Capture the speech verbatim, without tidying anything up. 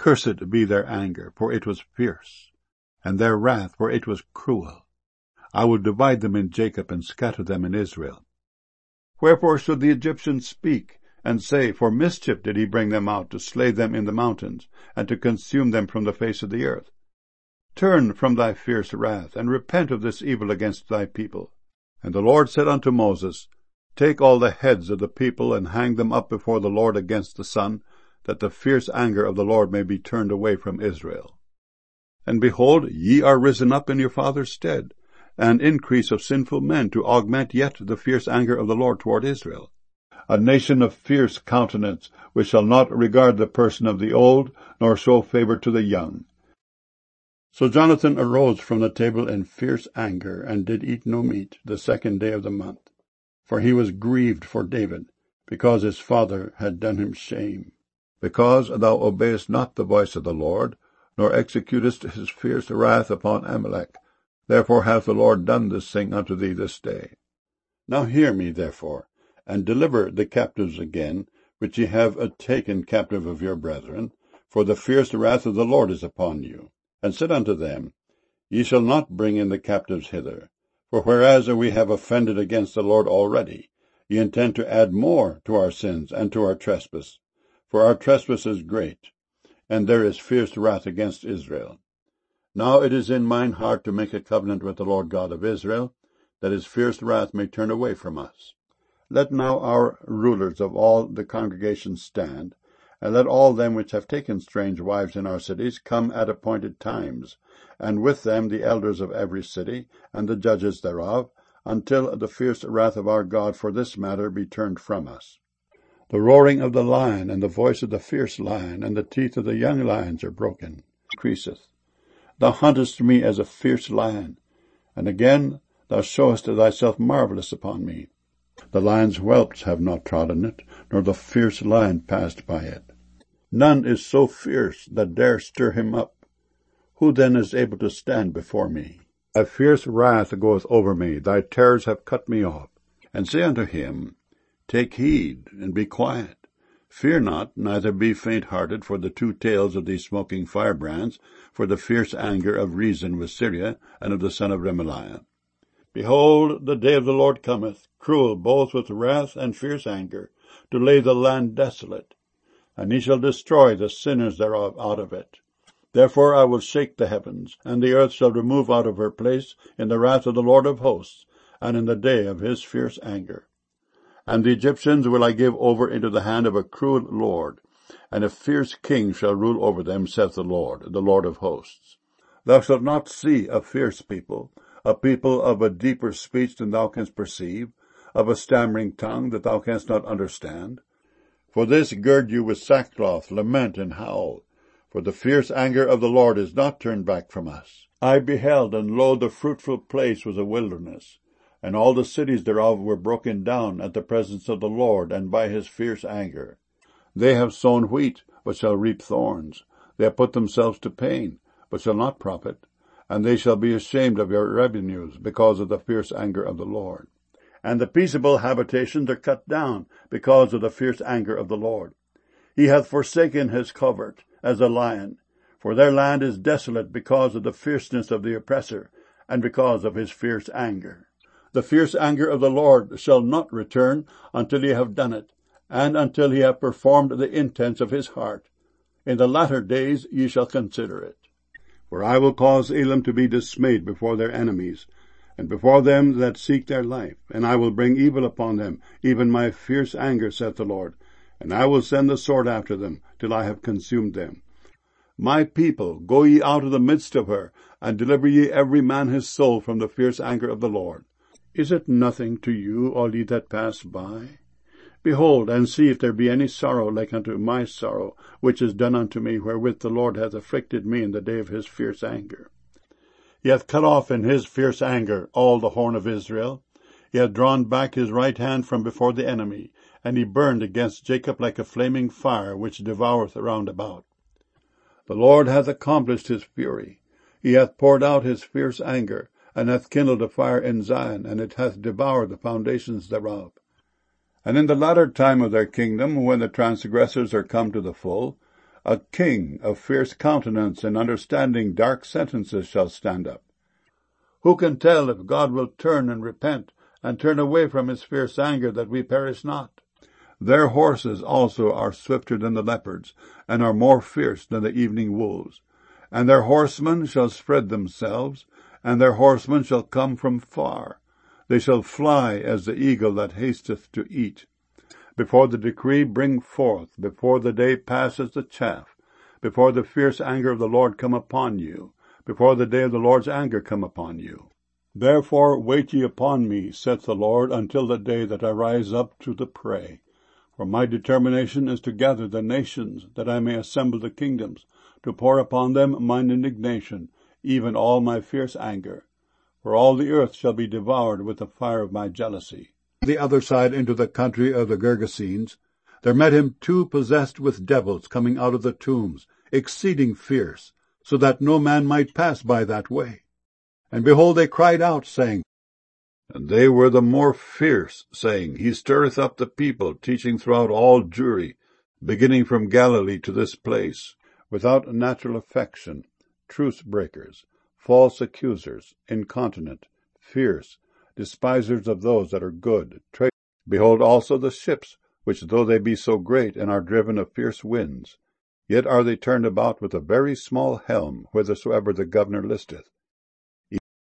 Cursed be their anger, for it was fierce, and their wrath, for it was cruel. I will divide them in Jacob, and scatter them in Israel. Wherefore should the Egyptians speak, and say, For mischief did he bring them out, to slay them in the mountains, and to consume them from the face of the earth? Turn from thy fierce wrath, and repent of this evil against thy people. And the Lord said unto Moses, Take all the heads of the people, and hang them up before the Lord against the sun, that the fierce anger of the Lord may be turned away from Israel. And behold, ye are risen up in your father's stead, an increase of sinful men, to augment yet the fierce anger of the Lord toward Israel. A nation of fierce countenance, which shall not regard the person of the old, nor show favor to the young. So Jonathan arose from the table in fierce anger, and did eat no meat the second day of the month. For he was grieved for David, because his father had done him shame. Because thou obeyest not the voice of the Lord, nor executest his fierce wrath upon Amalek, therefore hath the Lord done this thing unto thee this day. Now hear me, therefore, and deliver the captives again, which ye have taken captive of your brethren, for the fierce wrath of the Lord is upon you. And said unto them, Ye shall not bring in the captives hither, for whereas we have offended against the Lord already, ye intend to add more to our sins and to our trespass. For our trespass is great, and there is fierce wrath against Israel. Now it is in mine heart to make a covenant with the Lord God of Israel, that his fierce wrath may turn away from us. Let now our rulers of all the congregation stand, and let all them which have taken strange wives in our cities come at appointed times, and with them the elders of every city, and the judges thereof, until the fierce wrath of our God for this matter be turned from us. The roaring of the lion, and the voice of the fierce lion, and the teeth of the young lions are broken, increaseth. Thou huntest me as a fierce lion, and again thou showest thyself marvellous upon me. The lion's whelps have not trodden it, nor the fierce lion passed by it. None is so fierce that dare stir him up. Who then is able to stand before me? Thy fierce wrath goeth over me, thy terrors have cut me off. And say unto him, Take heed, and be quiet. Fear not, neither be faint-hearted for the two tails of these smoking firebrands, for the fierce anger of Rezin with Syria, and of the son of Remaliah. Behold, the day of the Lord cometh, cruel both with wrath and fierce anger, to lay the land desolate. And he shall destroy the sinners thereof out of it. Therefore I will shake the heavens, and the earth shall remove out of her place in the wrath of the Lord of hosts, and in the day of his fierce anger. And the Egyptians will I give over into the hand of a cruel lord, and a fierce king shall rule over them, saith the Lord, the Lord of hosts. Thou shalt not see a fierce people, a people of a deeper speech than thou canst perceive, of a stammering tongue that thou canst not understand. For this gird you with sackcloth, lament, and howl, for the fierce anger of the Lord is not turned back from us. I beheld, and lo, the fruitful place was a wilderness, and all the cities thereof were broken down at the presence of the Lord, and by his fierce anger. They have sown wheat, but shall reap thorns. They have put themselves to pain, but shall not profit. And they shall be ashamed of your revenues, because of the fierce anger of the Lord. And the peaceable habitations are cut down, because of the fierce anger of the Lord. He hath forsaken his covert, as a lion, for their land is desolate because of the fierceness of the oppressor, and because of his fierce anger. The fierce anger of the Lord shall not return until he have done it, and until he have performed the intents of his heart. In the latter days ye shall consider it. For I will cause Elam to be dismayed before their enemies, and before them that seek their life, and I will bring evil upon them, even my fierce anger, saith the Lord, and I will send the sword after them, till I have consumed them. My people, go ye out of the midst of her, and deliver ye every man his soul from the fierce anger of the Lord. Is it nothing to you, all ye that pass by? Behold, and see if there be any sorrow like unto my sorrow, which is done unto me, wherewith the Lord hath afflicted me in the day of his fierce anger. He hath cut off in his fierce anger all the horn of Israel. He hath drawn back his right hand from before the enemy, and he burned against Jacob like a flaming fire, which devoureth round about. The Lord hath accomplished his fury. He hath poured out his fierce anger, and hath kindled a fire in Zion, and it hath devoured the foundations thereof. And in the latter time of their kingdom, when the transgressors are come to the full, A king of fierce countenance and understanding dark sentences shall stand up. Who can tell if God will turn and repent, and turn away from his fierce anger, that we perish not? Their horses also are swifter than the leopards, and are more fierce than the evening wolves. And their horsemen shall spread themselves, and their horsemen shall come from far. They shall fly as the eagle that hasteth to eat. Before the decree bring forth, before the day passes the chaff, before the fierce anger of the Lord come upon you, before the day of the Lord's anger come upon you. Therefore wait ye upon me, saith the Lord, until the day that I rise up to the prey. For my determination is to gather the nations, that I may assemble the kingdoms, to pour upon them mine indignation, even all my fierce anger. For all the earth shall be devoured with the fire of my jealousy. The other side into the country of the Gergesenes, there met him two possessed with devils coming out of the tombs, exceeding fierce, so that no man might pass by that way. And behold, they cried out, saying, and they were the more fierce, saying, He stirreth up the people, teaching throughout all Jewry, beginning from Galilee to this place, without natural affection, truce breakers, false accusers, incontinent, fierce, despisers of those that are good. Tra- Behold also the ships, which though they be so great, and are driven of fierce winds, yet are they turned about with a very small helm, whithersoever the governor listeth.